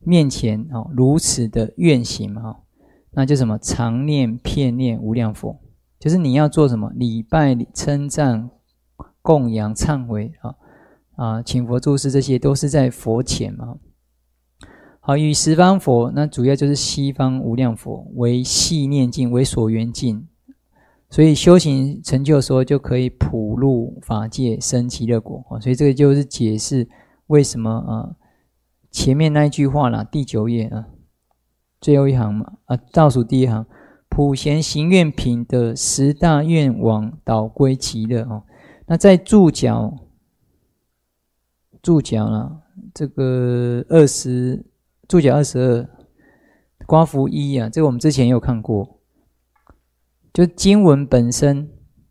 面前哦如此的愿行嘛、哦，那就什么常念遍念无量佛，就是你要做什么礼拜、称赞、供养、忏悔啊啊，请佛注释，这些都是在佛前嘛。好，与十方佛，那主要就是西方无量佛为系念境，为所缘境，所以修行成就的时候就可以普入法界，生极乐国。所以这个就是解释为什么啊前面那一句话啦，第九页啊最后一行嘛啊倒数第一行，普贤行愿品的十大愿王导归极乐哦。那在注脚注脚啦，这个二十。注脚二十二，刮符一啊，这个我们之前也有看过。就经文本身，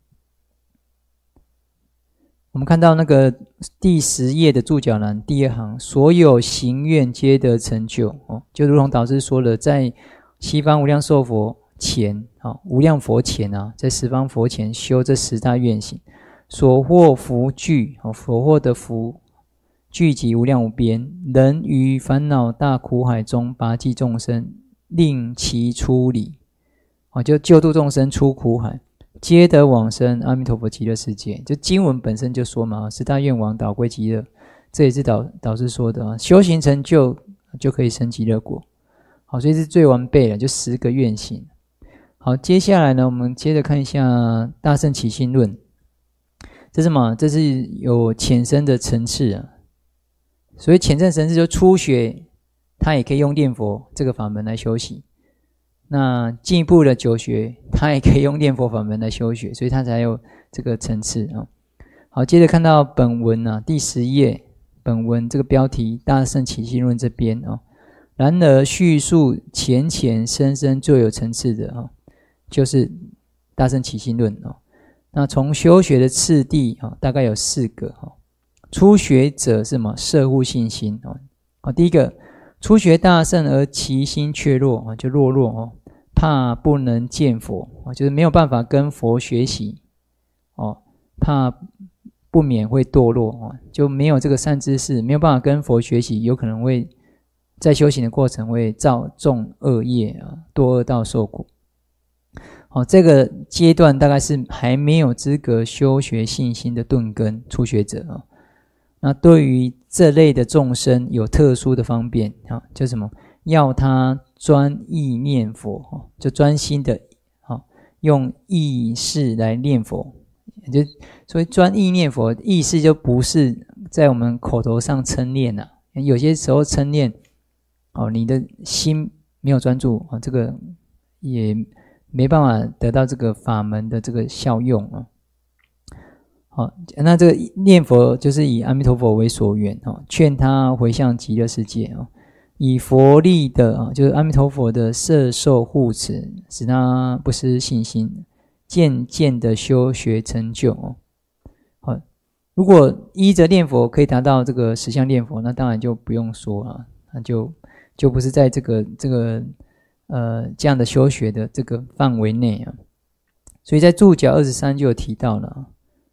我们看到那个第十页的注脚栏第二行，所有行愿皆得成就哦，就如同导师说了，在西方无量寿佛前啊，无量佛前啊，在十方佛前修这十大愿行，所获福聚哦，所获的福。聚集无量无边，能于烦恼大苦海中拔济众生，令其出离，就救度众生出苦海，皆得往生阿弥陀佛极乐世界。就经文本身就说嘛，十大愿王导归极乐，这也是导导师说的，修行成就就可以生极乐国。好，所以是最完备的，就十个愿行。好，接下来呢，我们接着看一下大乘起信论，这是什么？这是有浅深的层次啊。所以浅证神智就初学，他也可以用念佛这个法门来修习。那进一步的久学，他也可以用念佛法门来修学，所以他才有这个层次啊。好，接着看到本文啊，第十页，本文这个标题《大乘起信论》这边啊。然而叙述浅浅深深最有层次的啊，就是《大乘起信论》啊。那从修学的次第啊，大概有四个啊。初学者是什么？摄护信心哦。第一个，初学大乘而其心却弱，就弱弱哦，怕不能见佛，就是没有办法跟佛学习哦，怕不免会堕落哦，就没有这个善知识，没有办法跟佛学习，有可能会在修行的过程会造众恶业啊，堕恶道受苦。哦，这个阶段大概是还没有资格修学信心的顿根初学者啊。那对于这类的众生有特殊的方便啊，就什么要他专意念佛，就专心的啊，用意识来念佛，就所以专意念佛，意识就不是在我们口头上称念啊，有些时候称念哦，你的心没有专注啊，这个也没办法得到这个法门的这个效用啊。好，那这个念佛就是以阿弥陀佛为所缘，劝他回向极乐世界，以佛力的，就是阿弥陀佛的摄受护持，使他不失信心，渐渐的修学成就。好，如果依着念佛可以达到这个实相念佛，那当然就不用说了，那就就不是在这个这个呃这样的修学的这个范围内啊。所以在注脚二十三就有提到了。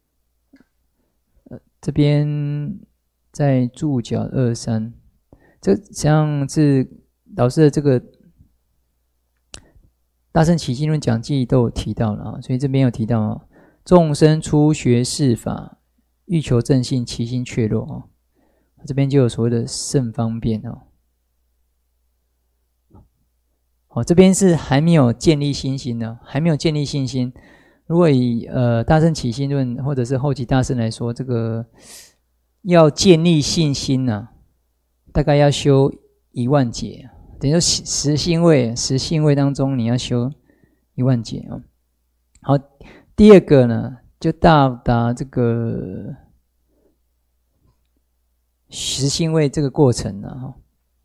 这边在注脚二十三，这像是老师的这个大乘起信论讲记都有提到了啊，所以这边有提到啊，众生初学世法，欲求正信，其心却弱啊，这边就有所谓的甚方便啊。哦，这边是还没有建立信心呢，还没有建立信心。如果以呃大乘起信论或者是后期大乘来说，这个要建立信心呢、啊，大概要修一万劫，等于说十信位，十信位当中你要修一万劫哦。好，第二个呢，就到达这个十信位这个过程了哈。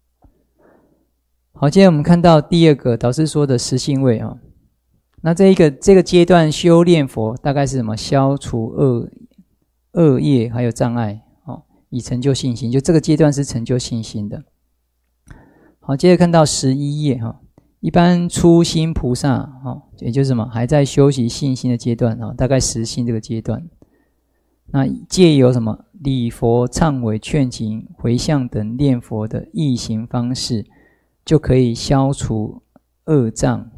好，接着我们看到第二个导师说的十信位啊。那这一个这个阶段修炼佛大概是什么？消除恶恶业还有障碍哦，以成就信心。就这个阶段是成就信心的。好，接着看到十一页哈，一般初心菩萨哈，也就是什么还在修习信心的阶段哈，大概十信这个阶段。那借由什么礼佛、忏悔、劝请、回向等念佛的易行方式，就可以消除恶障。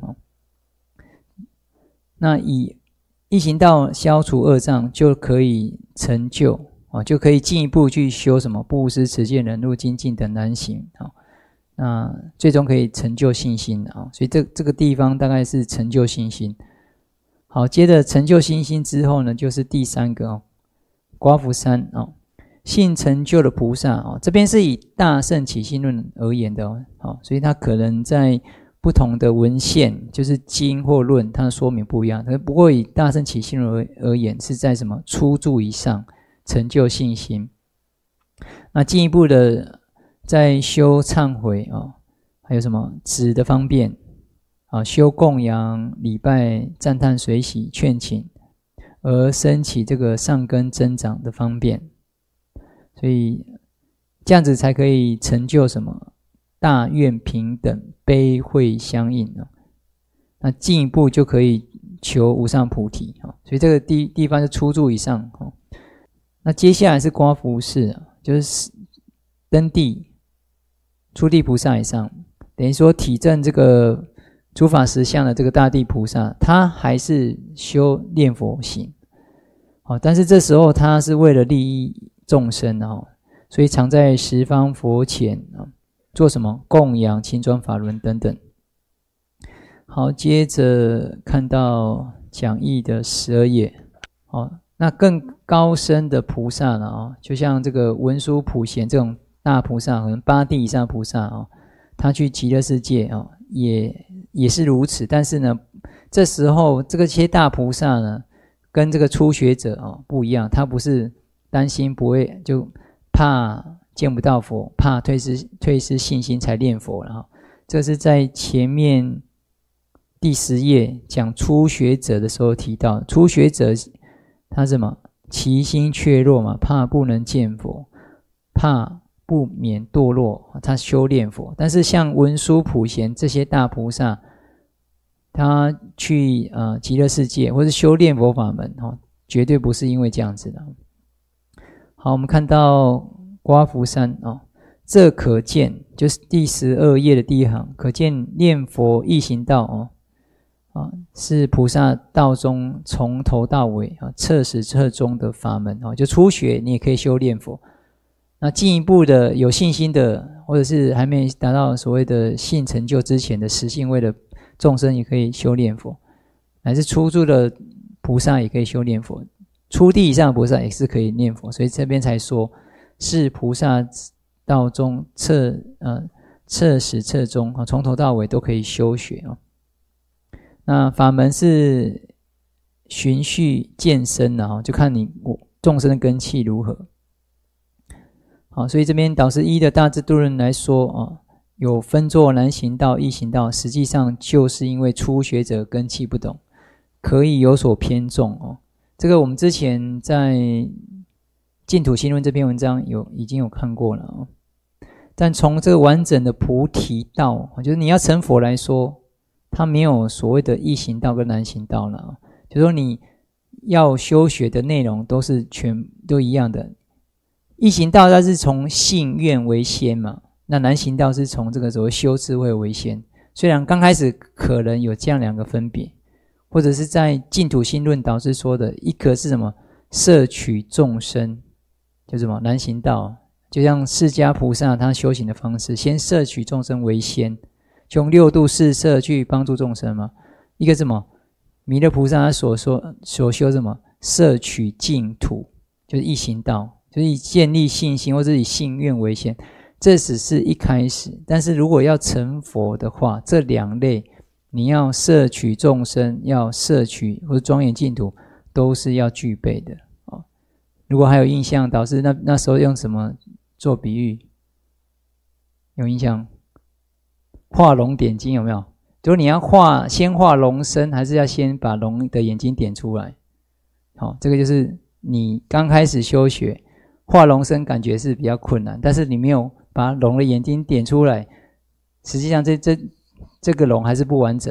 那以易行道消除恶障，就可以成就，就可以进一步去修什么布施、持戒、忍辱、精进等难行。那最终可以成就信心。所以这这个地方大概是成就信心。好，接着成就信心之后呢，就是第三个哦，刮福三哦，信成就的菩萨哦，这边是以大乘起信论而言的哦，好，所以它可能在不同的文献，就是经或论，它的说明不一样。不过以大乘起信论而言，是在什么初住以上成就信心。那进一步的在修忏悔哦，还有什么止的方便啊，修供养、礼拜、赞叹、随喜、劝请，而升起这个上根增长的方便。所以这样子才可以成就什么大愿平等、悲慧相应哦。那进一步就可以求无上菩提哦。所以这个地地方是初住以上哦。那接下来是刮福士，就是登地初地菩萨以上，等于说体证这个诸法实相的这个大地菩萨，他还是修念佛行，但是这时候他是为了利益众生，所以常在十方佛前做什么供养、勤转法轮等等。好，接着看到讲义的十二页。那更高深的菩萨呢，就像这个文殊普贤这种大菩萨，可能八地以上的菩萨，他去极乐世界也也是如此。但是呢，这时候这个些大菩萨呢，跟这个初学者哦不一样，他不是担心不会，就怕见不到佛，怕退失退失信心才念佛了。这是在前面第十页讲初学者的时候提到，初学者他什么其心怯弱嘛，怕不能见佛，怕不免堕落，他修炼佛。但是像文殊普贤这些大菩萨，他去呃极乐世界或是修炼佛法门，哦，绝对不是因为这样子的。好，我们看到刮福三哦，这可见就是第十二页的第一行，可见念佛易行道哦，啊是菩萨道中从头到尾啊彻始彻终的法门哦，就初学你也可以修炼佛。那进一步的有信心的，或者是还没达到所谓的信成就之前的实性位的众生，也可以修炼佛；乃至初住的菩萨也可以修炼佛，初地以上的菩萨也是可以念佛。所以这边才说是菩萨道中彻呃彻始彻终啊，从头到尾都可以修学啊。那法门是循序渐深的啊，就看你众生的根器如何。好，所以这边导师一的大智度论来说啊，有分作难行道、易行道，实际上就是因为初学者根器不懂，可以有所偏重哦。这个我们之前在净土心论这篇文章有已经有看过了哦。但从这个完整的菩提道，就是你要成佛来说，它没有所谓的易行道跟难行道了，就是说你要修学的内容都是全都一样的。易行道它是从信愿为先嘛，那难行道是从这个所谓修智慧为先。虽然刚开始可能有这样两个分别，或者是在净土心论导师说的，一个是什么摄取众生，就是什么难行道，就像释迦菩萨他修行的方式，先摄取众生为先，就用六度四摄去帮助众生嘛。一个是什么弥勒菩萨他所说所修什么摄取净土，就是易行道，就是以建立信心或者以信愿为先，这只是一开始。但是如果要成佛的话，这两类你要摄取众生，要摄取或者庄严净土，都是要具备的哦。如果还有印象，导师那那时候用什么做比喻？有印象？画龙点睛有没有？就是你要画，先画龙身，还是要先把龙的眼睛点出来？好，这个就是你刚开始修学。画龙身感觉是比较困难，但是你没有把龙的眼睛点出来，实际上这这这个龙还是不完整的，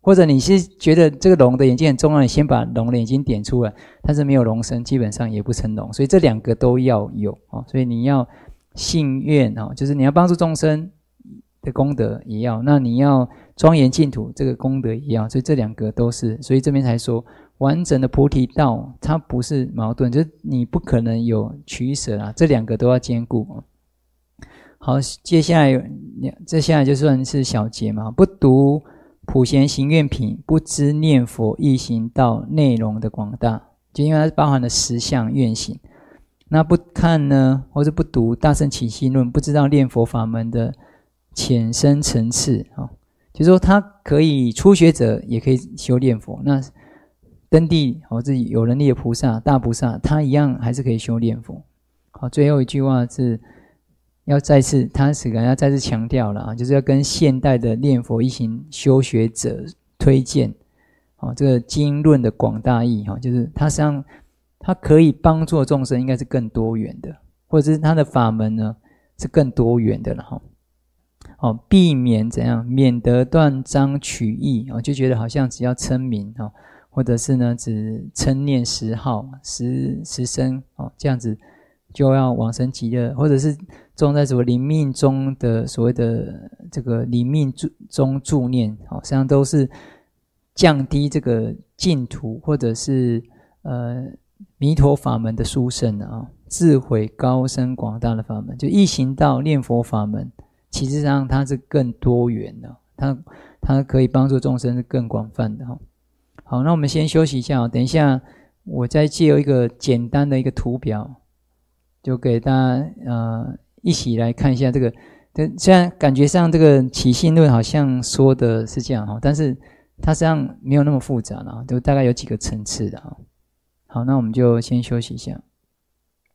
或者你是觉得这个龙的眼睛很重要，你先把龙的眼睛点出来，但是没有龙身，基本上也不成龙。所以这两个都要有哦。所以你要信愿哦，就是你要帮助众生的功德也要，那你要庄严净土这个功德也要，所以这两个都是。所以这边才说完整的菩提道，它不是矛盾，就是你不可能有取舍啊，这两个都要兼顾。好，接下来接下来就算是小节嘛，不读普贤行愿品，不知念佛易行道内容的广大，就因为它包含了十项愿行。那不看呢，或者不读大乘起信论，不知道念佛法门的浅深层次啊，就是说他可以初学者也可以修念佛，那登地或者有能力的菩萨大菩萨，他一样还是可以修念佛。好，最后一句话是要再次，他是可能要再次强调了啊，就是要跟现代的念佛一行修学者推荐，哦，这个经论的广大义哈，就是他实际上他可以帮助众生，应该是更多元的，或者是他的法门呢是更多元的了哈。哦，避免怎样，免得断章取义哦，就觉得好像只要称名哦，或者是呢只称念十号、十十声哦，这样子就要往生极乐，或者是种在什么临命中的所谓的这个临命中助念，哦，实际上都是降低这个净土或者是呃弥陀法门的殊胜啊，哦，智慧高深广大的法门，就一行道念佛法门。其实上它是更多元的，它它可以帮助众生是更广泛的哈。好，那我们先休息一下，等一下我再借由一个简单的一个图表，就给大家呃一起来看一下这个。虽然感觉上这个起信论好像说的是这样哈，但是它实际上没有那么复杂了，就大概有几个层次的哈。好，那我们就先休息一下。